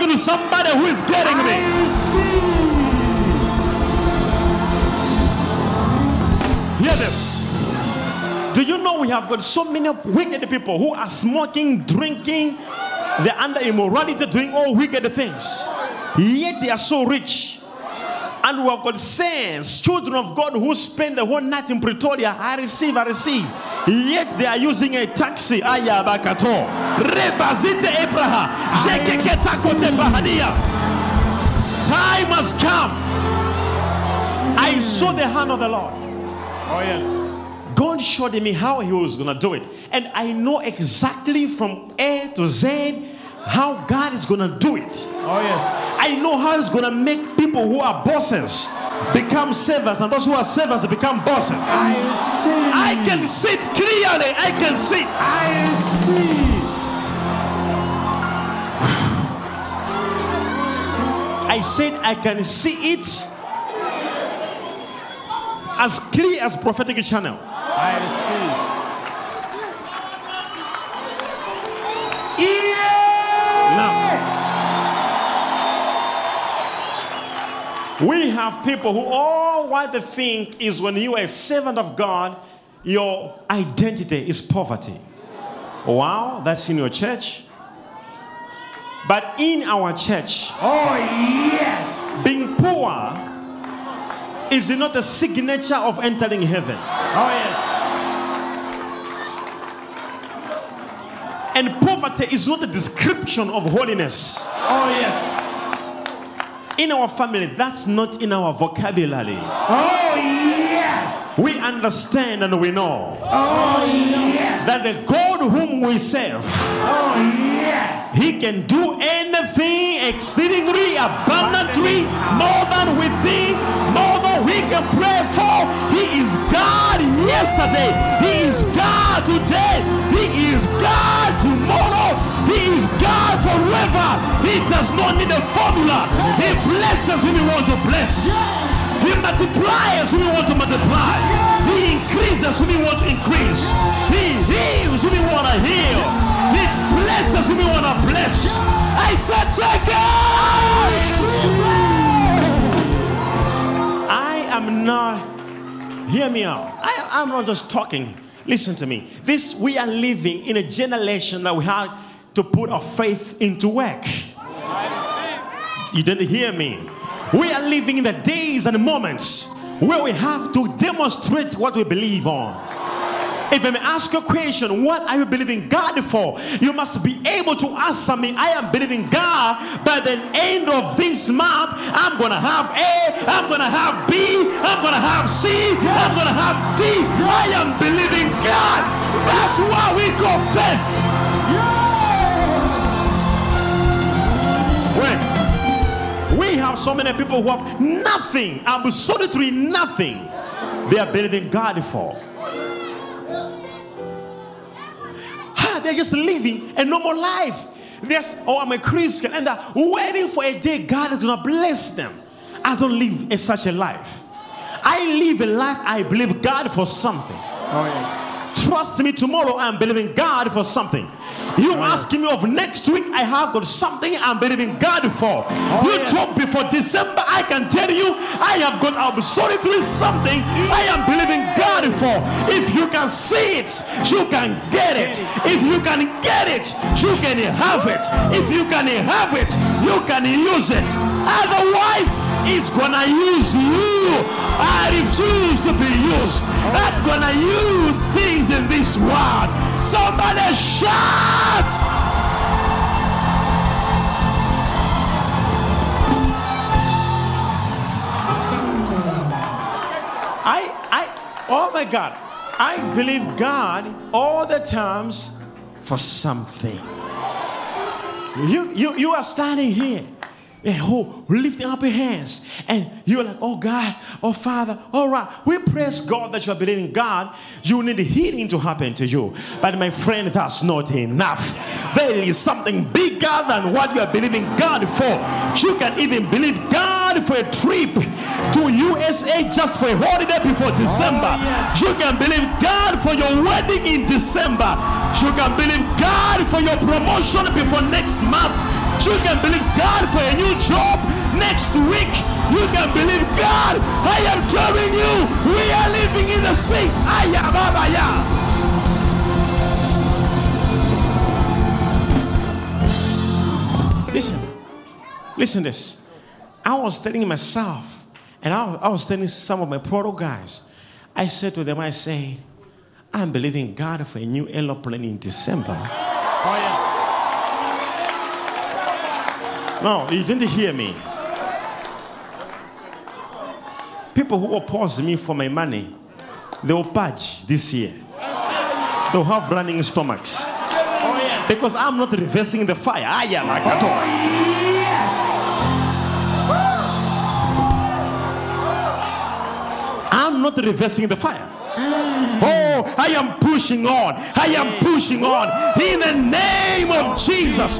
talking to somebody who is getting me. Hear this. Do you know we have got so many wicked people who are smoking, drinking, they're under immorality, doing all wicked things. Yet they are so rich. And we have got saints, children of God who spend the whole night in Pretoria. I receive. Yet they are using a taxi. Ayabakato. Rebazite Ebraha. Jekeketakote Bahadia. Time has come. I saw the hand of the Lord. Oh, yes. God showed me how he was going to do it. And I know exactly from A to Z how God is going to do it. Oh, yes. I know how he's going to make people who are bosses become servants, and those who are servants become bosses. I see. I can see it clearly. I can see. I see. I said I can see it as clear as prophetic channel. I see. Now, we have people who all what they think is when you are a servant of God, your identity is poverty. Wow, that's in your church. But in our church, oh yes, being poor is not a signature of entering heaven. Oh yes. And poverty is not a description of holiness. Oh yes. In our family, that's not in our vocabulary. Oh yes. We understand and we know. Oh yes. That the God whom we serve, oh yes, he can do anything exceedingly abundantly, more than we think, more than we can pray for. He is God yesterday. He is God today. He is God tomorrow. He is God forever. He does not need a formula. He blesses who we want to bless. He multiplies who we want to multiply. He increases who we want to increase. He heals who we want to heal. He blesses who we want to bless. I said, take it! I am not, hear me out. I'm not just talking. Listen to me. We are living in a generation that we have to put our faith into work. You didn't hear me. We are living in the days and the moments where we have to demonstrate what we believe on. If I may ask you a question, what are you believing God for? You must be able to answer me. I am believing God by the end of this month. I'm going to have A, I'm going to have B, I'm going to have C, I'm going to have D. I am believing God. That's why we call faith. We have so many people who have nothing, absolutely nothing they are believing God for. They're just living a normal life. I'm a Christian, and they're waiting for a day God is going to bless them. I don't live such a life. I live a life I believe God for something. Oh yes. Trust me, tomorrow I'm believing God for something. You asking me of next week, I have got something I'm believing God for. Talk before December, I can tell you, I have got absolutely something I am believing God for. If you can see it, you can get it. If you can get it, you can have it. If you can have it, you can use it. Otherwise, it's gonna use you. I refuse to be used. I'm gonna use things in this world. Somebody shout! Oh my God, I believe God all the times for something. You are standing here. Lifting up your hands, and you're like, oh God, oh Father, all right, we praise God that you're believing God. You need healing to happen to you, but my friend, that's not enough. There is something bigger than what you are believing God for. You can even believe God for a trip to USA just for a holiday before December. You can believe God for your wedding in December. You can believe God for your promotion before next month. You can believe God God for a new job next week, you can believe God. I am telling you, we are living in the sea. Listen this. I was telling myself, and I was telling some of my proto guys, I said to them, I say, I'm believing God for a new aeroplane in December. Oh, yes. No, you didn't hear me. People who oppose me for my money, they will purge this year. They'll have running stomachs. Oh, yes. Because I'm not reversing the fire. I am. Oh, yes. I'm not reversing the fire. Oh, I am pushing on. I am pushing on. In the name of Jesus.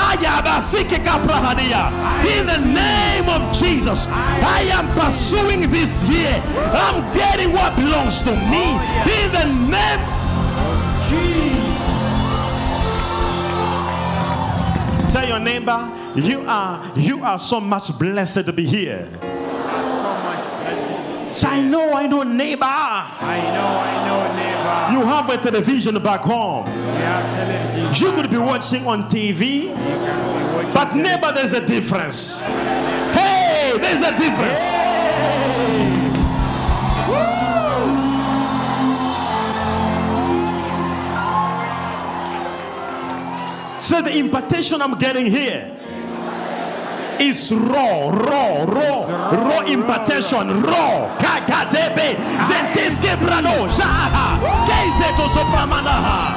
In the name of Jesus. I am pursuing this year. I'm getting what belongs to me. In the name of Jesus. Tell your neighbor, you are so much blessed to be here. So I know, neighbor. I know, neighbor. You have a television back home. Yeah, you could be watching on TV, but neighbor, there's a difference. Hey, there's a difference. Hey. So the impartation I'm getting here is raw impartation, raw. Kakadebe, zenteske brano, jaha, keizeto sopramanaha.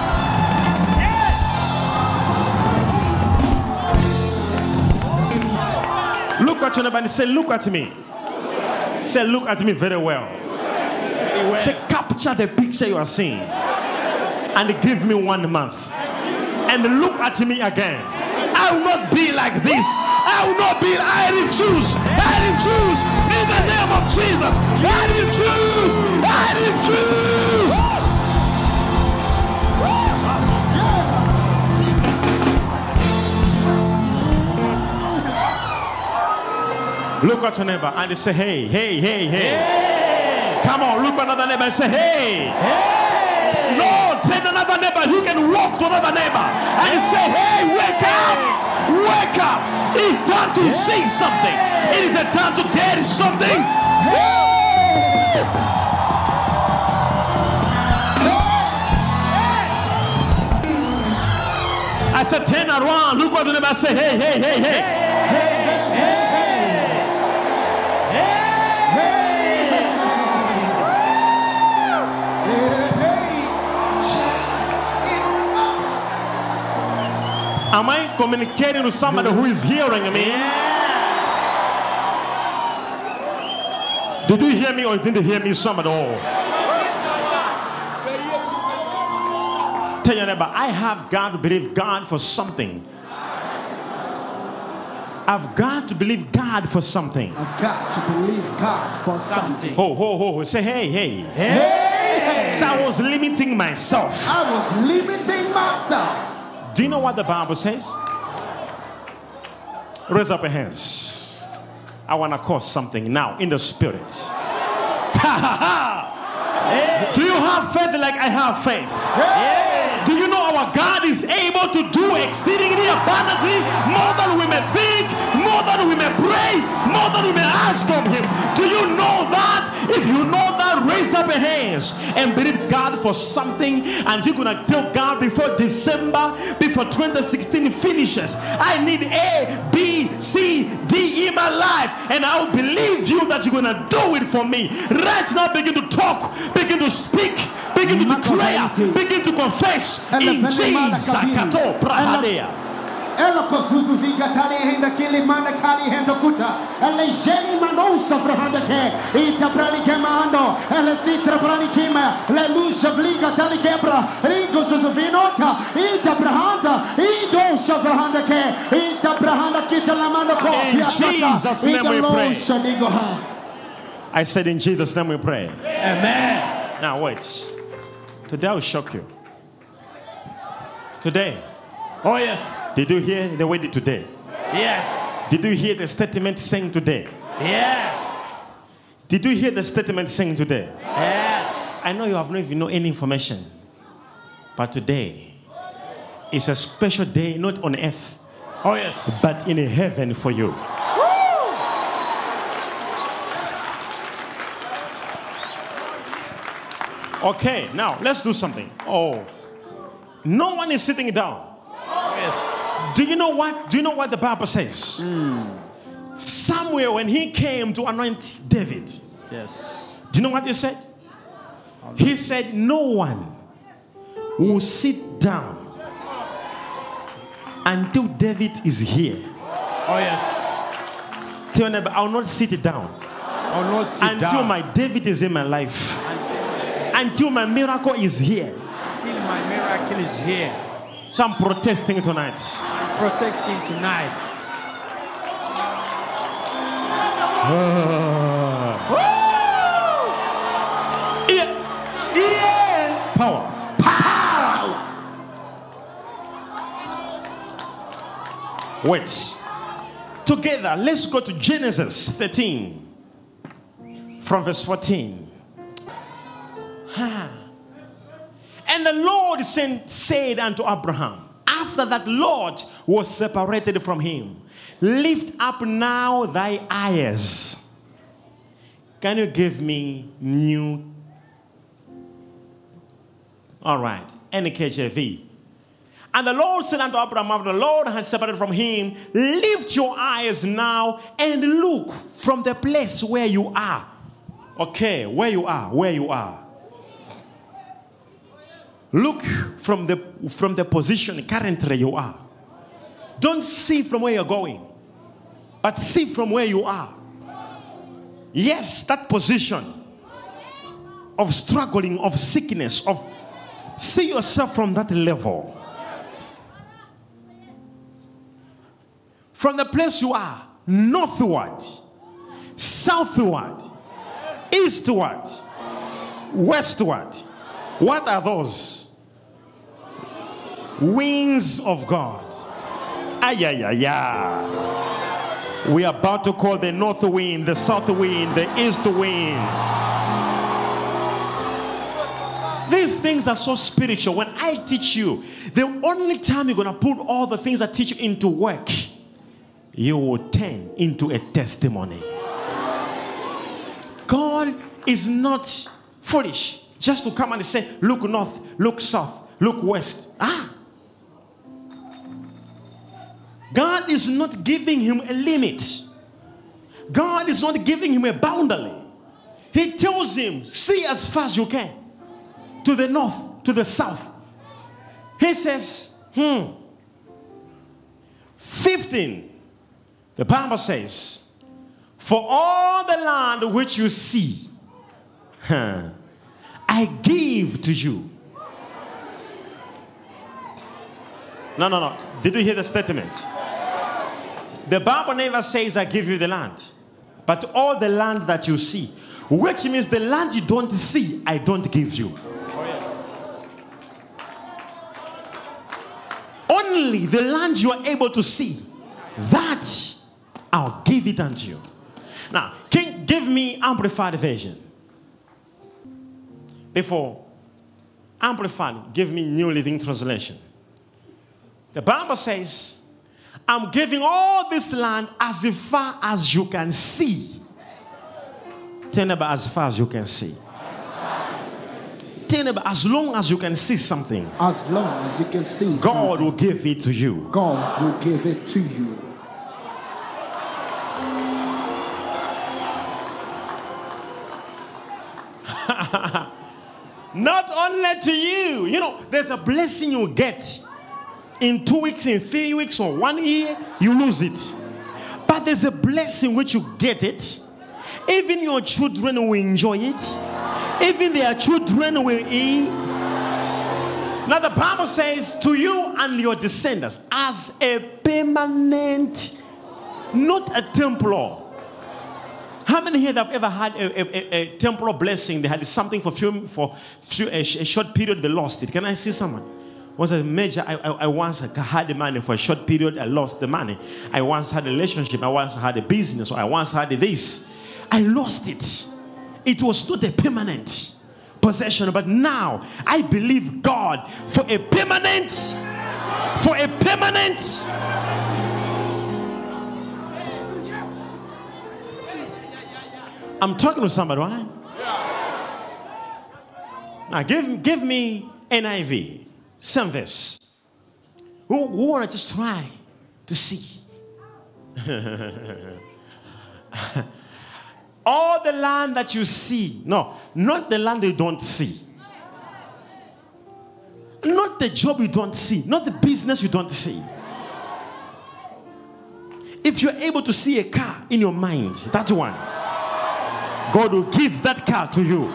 Look at your neighbor and say, look at me. Say, look at me very well. Say, capture the picture you are seeing and give me 1 month. And look at me again. I will not be like this. I will not be. I refuse. I refuse. In the name of Jesus. I refuse. I refuse. Look at your neighbor and say, hey, hey, hey, hey. Come on, look at another neighbor and say, hey. No, tell another neighbor. You can walk to another neighbor and say, hey, wake up. Wake up. It's time to see something. It is the time to get something. I said, turn around. Look at the neighbor and say, hey, hey, hey, hey. Am I communicating with somebody who is hearing me? Yeah. Did you hear me or didn't hear me, some at all? Tell your neighbor, I have got to believe God for something. I've got to believe God for something. I've got to believe God for something. Ho. Say, hey, hey. Hey. So I was limiting myself. I was limiting myself. Do you know what the Bible says? Raise up your hands. I want to cause something now in the spirit. Do you have faith like I have faith? Do you know our God is able to do exceedingly abundantly more than we may think, more than we may pray, more than we may ask of him? Do you know that? If you know that, raise up your hands and believe God for something, and you're gonna tell God before December, before 2016 finishes, I need A, B, C, D in my life, and I will believe you that you're gonna do it for me. Right now, begin to talk, begin to speak, begin to declare, begin to confess in Jesus. Ela kosuzu viga tali henda kili manda kali henda kuta. Ela jeni manosa brahanda ke. Ita prali ke mando. Ela sitra prali kima. Le lusha vliga tali kebra. Rigo suzu vinota. Ita brahanda. Ido shabrahanda ke. Ita brahanda kita la mando ko. In Jesus' name we pray. I said in Jesus' name we pray. Amen. Now wait. Today I will shock you. Today. Oh yes. Did you hear the word today? Yes. Did you hear the statement saying today? Yes. Did you hear the statement saying today? Yes. I know you have not even know any information. But today is a special day, not on earth, Oh, yes. but in heaven for you. Okay, now let's do something. Oh, no one is sitting down. Yes. Do you know what? Do you know what the Bible says? Samuel, when he came to anoint David, Yes. do you know what he said? He said, "No one will sit down until David is here." Oh, yes. Tell your neighbor, I will not sit down I will not sit until down my David is in my life, until my miracle is here. until my miracle is here. So I'm protesting tonight. I'm protesting tonight. Yeah. Power. Wait. Together, let's go to Genesis 13 from verse 14. And the Lord said unto Abraham, after that Lot was separated from him, lift up now thy eyes. Can you give me new? All right, NKJV. And the Lord said unto Abraham, after the Lord had separated from him, lift your eyes now and look from the place where you are. Okay, where you are. Look from the position currently you are. Don't see from where you're going, but see from where you are. Yes, that position of struggling, of sickness, of see yourself from that level. From the place you are, northward, southward, eastward, westward. What are those? Winds of God. We are about to call the north wind, the south wind, the east wind. These things are so spiritual. When I teach you, the only time you're going to put all the things I teach you into work, you will turn into a testimony. God is not foolish just to come and say, look north, look south, look west. God is not giving him a limit. God is not giving him a boundary. He tells him, see as far as you can. To the north, to the south. He says, 15. The Bible says, for all the land which you see, I give to you. No. Did you hear the statement? The Bible never says I give you the land, but all the land that you see, which means the land you don't see, I don't give you. Oh, yes. Only the land you are able to see, that I'll give it unto you. Now, can give me amplified version. Before amplified, give me New Living Translation. The Bible says, I'm giving all this land as far as you can see. Tell me about as far as you can see. Tell me about as long as you can see something. As long as you can see God something, will give it to you. God will give it to you. Not only to you. You know, there's a blessing you get. In 2 weeks, in 3 weeks, or 1 year, you lose it. But there's a blessing which you get it. Even your children will enjoy it. Even their children will eat. Now the Bible says, to you and your descendants, as a permanent, not a temporal. How many here have ever had a temporal blessing? They had something for a short period, they lost it. Can I see someone? was a major. I once had the money for a short period. I lost the money. I once had a relationship. I once had a business. Or I once had this. I lost it. It was not a permanent possession. But now I believe God for a permanent. For a permanent. I'm talking to somebody, right? Now give me NIV. Some verse. Who want to just try to see? All the land that you see. No, not the land you don't see. Not the job you don't see. Not the business you don't see. If you're able to see a car in your mind, that one, God will give that car to you.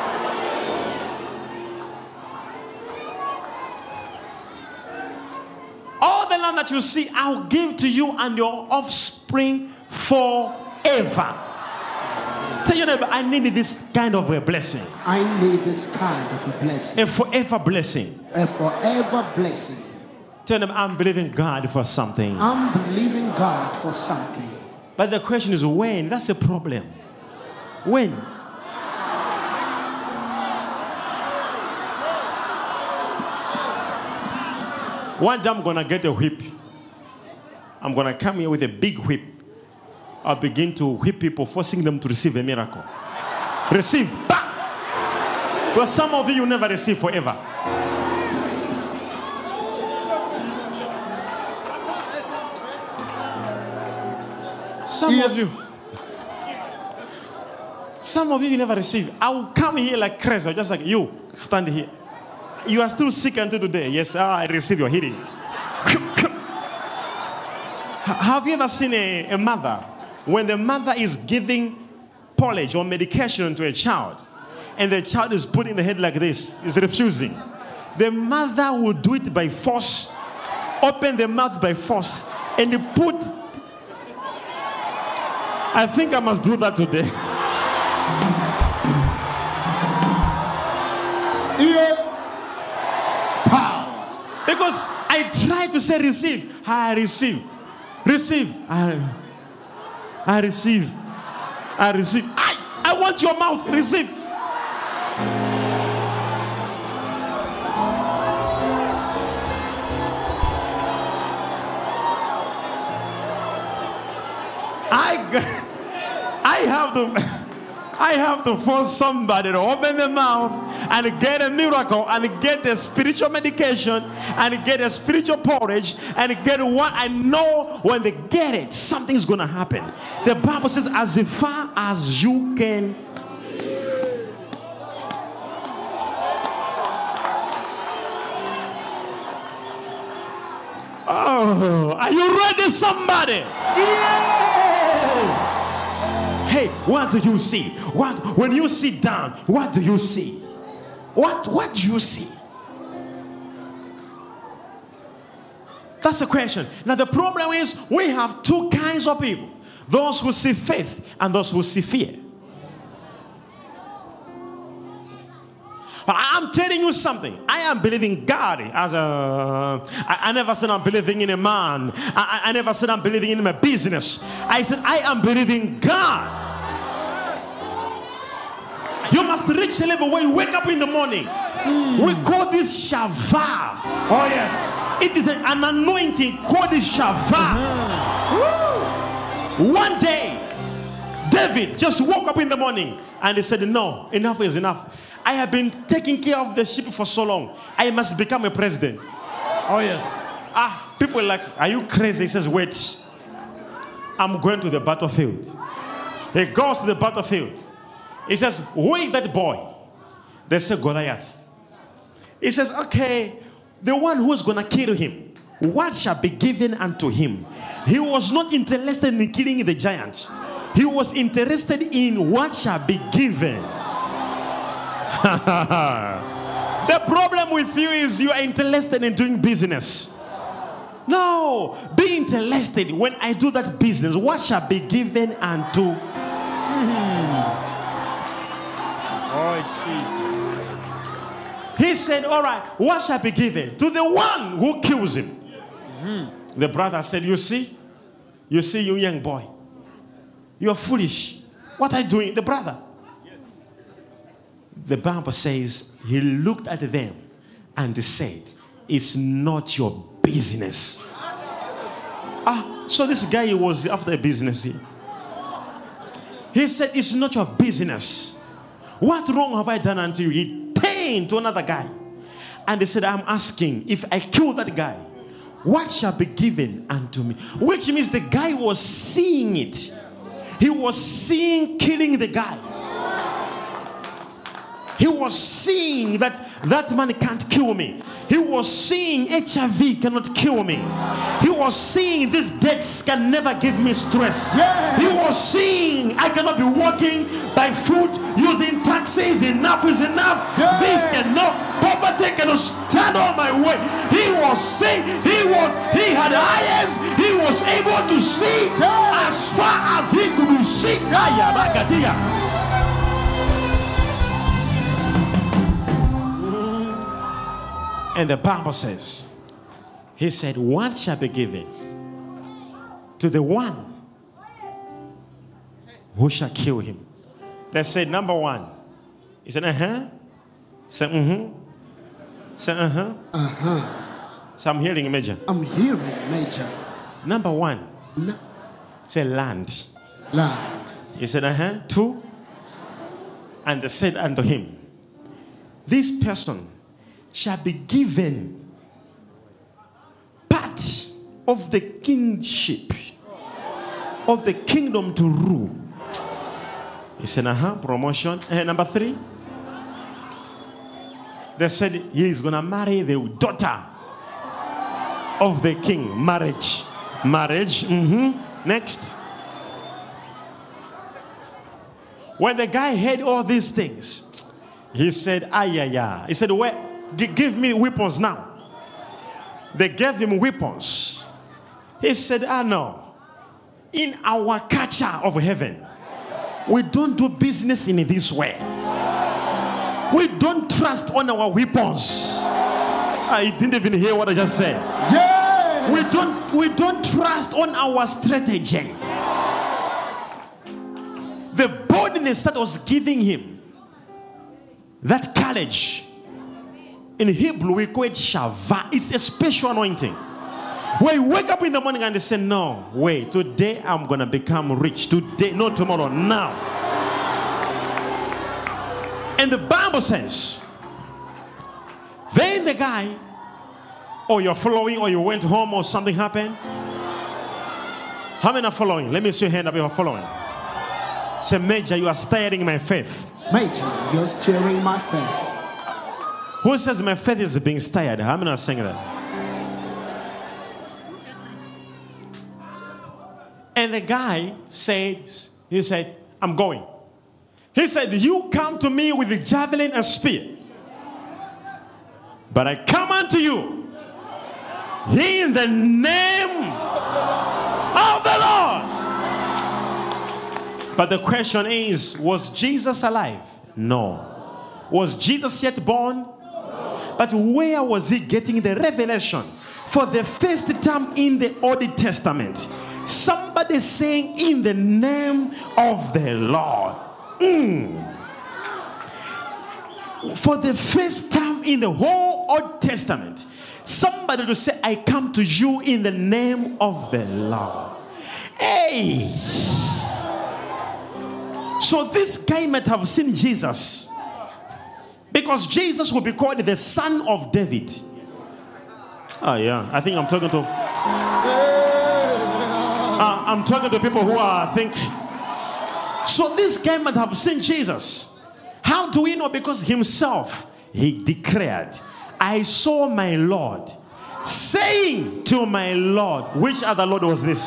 All the land that you see, I'll give to you and your offspring forever. Tell your neighbor, I need this kind of a blessing. I need this kind of a blessing. A forever blessing. A forever blessing. Tell them, I'm believing God for something. I'm believing God for something. But the question is when? That's the problem. When? One day I'm going to get a whip. I'm going to come here with a big whip. I'll begin to whip people, forcing them to receive a miracle. Receive. Bah! But some of you never receive forever. Some of you never receive. I will come here like crazy, just like you, stand here. You are still sick until today. Yes, I receive your healing. Have you ever seen a mother, when the mother is giving porridge or medication to a child, and the child is putting the head like this, is refusing? The mother will do it by force, open the mouth by force, and put... I think I must do that today. Power. Because I try to say receive. I receive. Receive. I receive. I receive. I want your mouth. Receive. I have to force somebody to open the mouth and get a miracle and get a spiritual medication and get a spiritual porridge and get what I know when they get it, something's going to happen. The Bible says, as far as you can. Oh, are you ready, somebody? Yeah. Hey, what do you see? When you sit down, what do you see? What do you see? That's the question. Now the problem is we have two kinds of people. Those who see faith and those who see fear. But I'm telling you something. I am believing God as I never said I'm believing in a man. I never said I'm believing in my business. I said I am believing God. You must reach a level where you wake up in the morning. We call this Shavah. Oh yes. It is an anointing called Shavah. One day, David just woke up in the morning and he said, no, enough is enough. I have been taking care of the sheep for so long. I must become a president. Oh yes. People are like, are you crazy? He says, wait. I'm going to the battlefield. He goes to the battlefield. He says, who is that boy? They say, Goliath. He says, okay, the one who is going to kill him, what shall be given unto him? He was not interested in killing the giant. He was interested in what shall be given. The problem with you is you are interested in doing business. No, be interested when I do that business. What shall be given unto? Oh Jesus. He said, all right, what shall be given to the one who kills him? The brother said, you see, you young boy, you're foolish. What are you doing? The brother. The Bible says he looked at them and said, it's not your business. So this guy was after a business here. He said, it's not your business. What wrong have I done unto you? He turned to another guy. And he said, I'm asking, if I kill that guy, what shall be given unto me? Which means the guy was seeing it. He was seeing killing the guy. He was seeing that man can't kill me. He was seeing HIV cannot kill me. He was seeing these debts can never give me stress. Yeah. He was seeing I cannot be walking by foot using taxis. Enough is enough. Yeah. This cannot, poverty cannot stand on my way. He was seeing, he had eyes. He was able to see as far as he could see. And the Bible says, he said, what shall be given to the one who shall kill him? They said, number one. He said, Said, Said, So I'm hearing major. I'm hearing major. Number one. No. Say land. Land. He said, two. And they said unto him, this person shall be given part of the kingship of the kingdom to rule. He said, promotion. Number three, they said he is going to marry the daughter of the king. Marriage. Next. When the guy heard all these things, he said, He said, where? Give me weapons now. They gave him weapons. He said, no. In our culture of heaven, we don't do business in this way. We don't trust on our weapons. I didn't even hear what I just said. Yeah. We don't trust on our strategy. The boldness that was giving him, that courage, in Hebrew we call it shava. It's a special anointing. When you wake up in the morning and they say, no, wait, today I'm going to become rich. Today, not tomorrow, now. And the Bible says, then the guy, or you're following, or you went home, or something happened. How many are following? Let me see your hand up if you're following. Say, Major, you are stirring my faith. Major, you're stirring my faith. Who says my faith is being stirred? How many are saying that? And the guy he said, I'm going. He said, you come to me with the javelin and spear, but I come unto you in the name of the Lord. But the question is, was Jesus alive? No. Was Jesus yet born? But where was he getting the revelation? For the first time in the Old Testament, somebody saying, in the name of the Lord. For the first time in the whole Old Testament, somebody to say, I come to you in the name of the Lord. Hey! So this guy might have seen Jesus, because Jesus will be called the Son of David. Oh yeah, I think I'm talking to people who are think. So this guy might have seen Jesus. How do we know? Because himself, he declared, I saw my Lord, saying to my Lord. Which other Lord was this?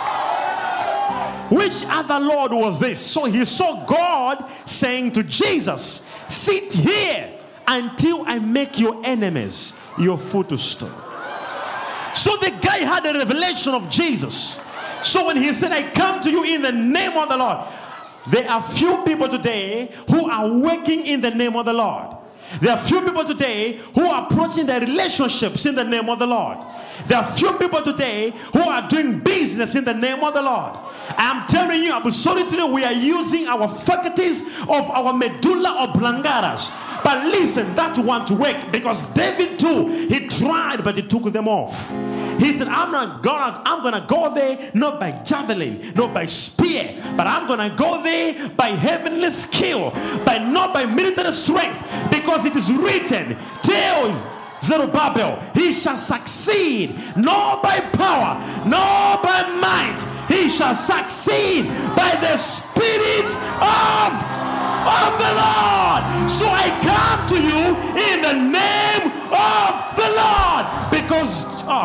Which other Lord was this? So he saw God saying to Jesus, sit here until I make your enemies your footstool. So the guy had a revelation of Jesus. So when he said, I come to you in the name of the Lord, there are few people today who are working in the name of the Lord. There are few people today who are approaching their relationships in the name of the Lord. There are few people today who are doing business in the name of the Lord. I'm telling you, absolutely, we are using our faculties of our medulla oblongata. But listen, that won't work, because David too, he tried, but he took them off. He said, I'm gonna go there not by javelin, not by spear, but I'm gonna go there by heavenly skill, not by military strength, because it is written, tell Zerubbabel, he shall succeed, not by power, not by might, he shall succeed by the Spirit of the Lord. So I come to you in the name of the Lord, because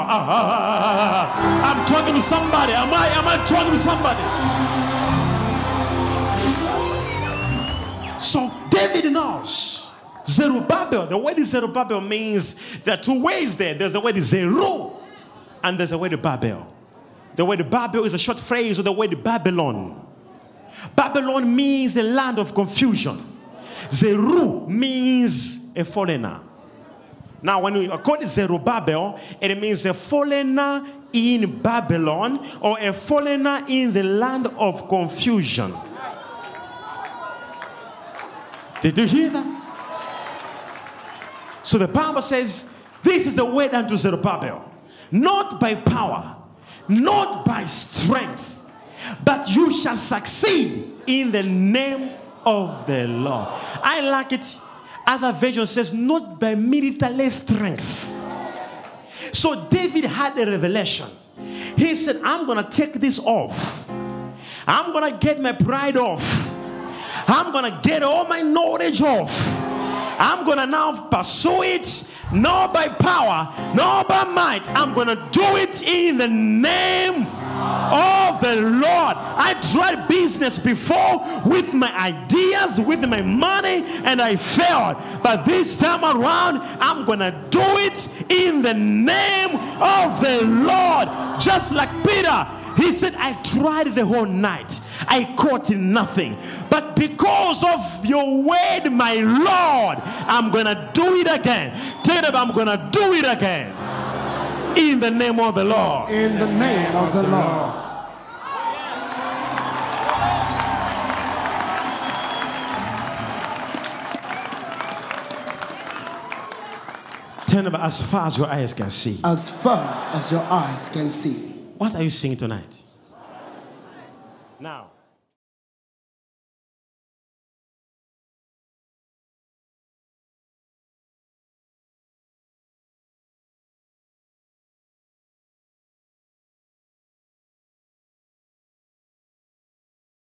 I'm talking to somebody. Am I talking to somebody? So David knows. Zerubbabel, the word Zerubbabel means there are two ways there. There's the word Zeru and there's the word Babel. The word Babel is a short phrase of the word Babylon. Babylon means a land of confusion. Zeru means a foreigner. Now, when we quote Zerubbabel, it means a foreigner in Babylon or a foreigner in the land of confusion. Did you hear that? So the Bible says, this is the word unto Zerubbabel, not by power, not by strength, but you shall succeed in the name of the Lord. I like it. Other version says, not by military strength. So David had a revelation. He said, I'm going to take this off. I'm going to get my pride off. I'm going to get all my knowledge off. I'm going to now pursue it, not by power, not by might. I'm going to do it in the name of the Lord. I tried business before with my ideas, with my money, and I failed. But this time around, I'm going to do it in the name of the Lord. Just like Peter, he said, I tried the whole night. I caught nothing. But because of your word, my Lord, I'm going to do it again. Tell them I'm going to do it again. In the name of the Lord. In the name of the Lord. Tell them as far as your eyes can see. As far as your eyes can see. What are you seeing tonight? Now.